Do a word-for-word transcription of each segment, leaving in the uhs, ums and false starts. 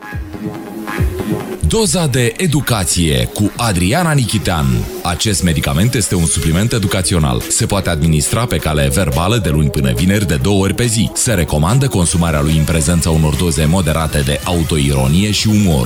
Doza de educație cu Adriana Nichitean. Acest medicament este un supliment educațional. Se poate administra pe cale verbală de luni până vineri de două ori pe zi. Se recomandă consumarea lui în prezența unor doze moderate de autoironie și umor.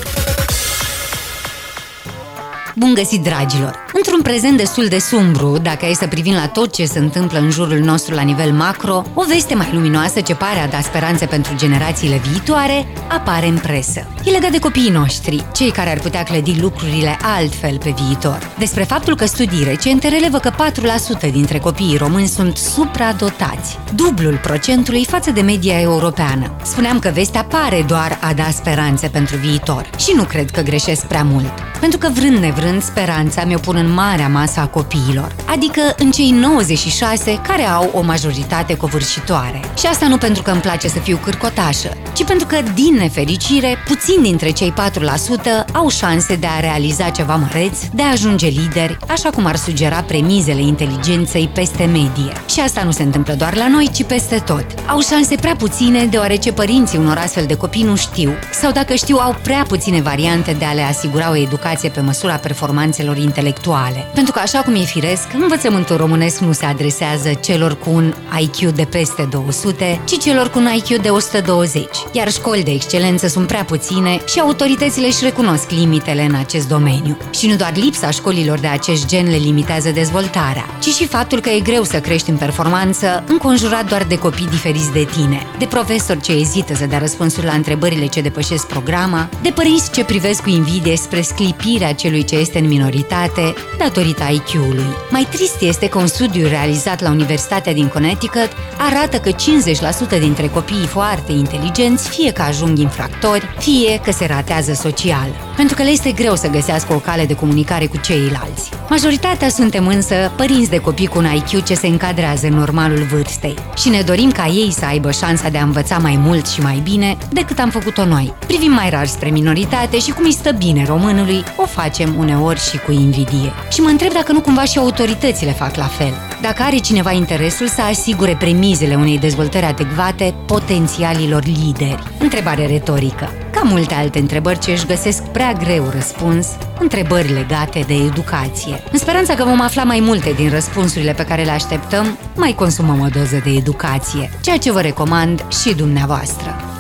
Bun găsit, dragilor! Într-un prezent destul de sumbru, dacă e să privim la tot ce se întâmplă în jurul nostru la nivel macro, o veste mai luminoasă ce pare a da speranțe pentru generațiile viitoare apare în presă. E legat de copiii noștri, cei care ar putea clădi lucrurile altfel pe viitor. Despre faptul că studii recente relevă că patru la sută dintre copiii români sunt supradotați, dublul procentului față de media europeană. Spuneam că vestea pare doar a da speranțe pentru viitor și nu cred că greșesc prea mult, pentru că vrând nevrând, speranța mi-o pun în marea masă a copiilor, adică în cei nouăzeci și șase care au o majoritate covârșitoare. Și asta nu pentru că îmi place să fiu cârcotașă, ci pentru că, din nefericire, puțini dintre cei patru la sută au șanse de a realiza ceva măreț, de a ajunge lideri, așa cum ar sugera premizele inteligenței peste medie. Și asta nu se întâmplă doar la noi, ci peste tot. Au șanse prea puține, deoarece părinții unor astfel de copii nu știu, sau dacă știu, au prea puține variante de a le asigura o educație pe măsura performanțelor intelectuale. Pentru că, așa cum e firesc, învățământul românesc nu se adresează celor cu un I Q de peste două sute, ci celor cu un I Q de o sută douăzeci. Iar școli de excelență sunt prea puține și autoritățile își recunosc limitele în acest domeniu. Și nu doar lipsa școlilor de acest gen le limitează dezvoltarea, ci și faptul că e greu să crești în performanță înconjurat doar de copii diferiți de tine, de profesori ce ezită să dea răspunsuri la întrebările ce depășesc programa, de părinți ce privesc cu invidie spre sclipirea celui ce este în minoritate datorită I Q-ului. Mai trist este că un studiu realizat la Universitatea din Connecticut arată că cincizeci la sută dintre copiii foarte inteligenți fie că ajung infractori, fie că se ratează social, pentru că le este greu să găsească o cale de comunicare cu ceilalți. Majoritatea suntem însă părinți de copii cu un I Q ce se încadrează în normalul vârstei și ne dorim ca ei să aibă șansa de a învăța mai mult și mai bine decât am făcut-o noi. Privim mai rar spre minoritate și cum îi stă bine românului, o facem uneori și cu invidie. Și mă întreb dacă nu cumva și autoritățile fac la fel. Dacă are cineva interesul să asigure premizele unei dezvoltări adecvate potențialilor lideri. Întrebare retorică. Ca multe alte întrebări ce își găsesc prea greu răspuns, întrebări legate de educație. În speranța că vom afla mai multe din răspunsurile pe care le așteptăm, mai consumăm o doză de educație, ceea ce vă recomand și dumneavoastră.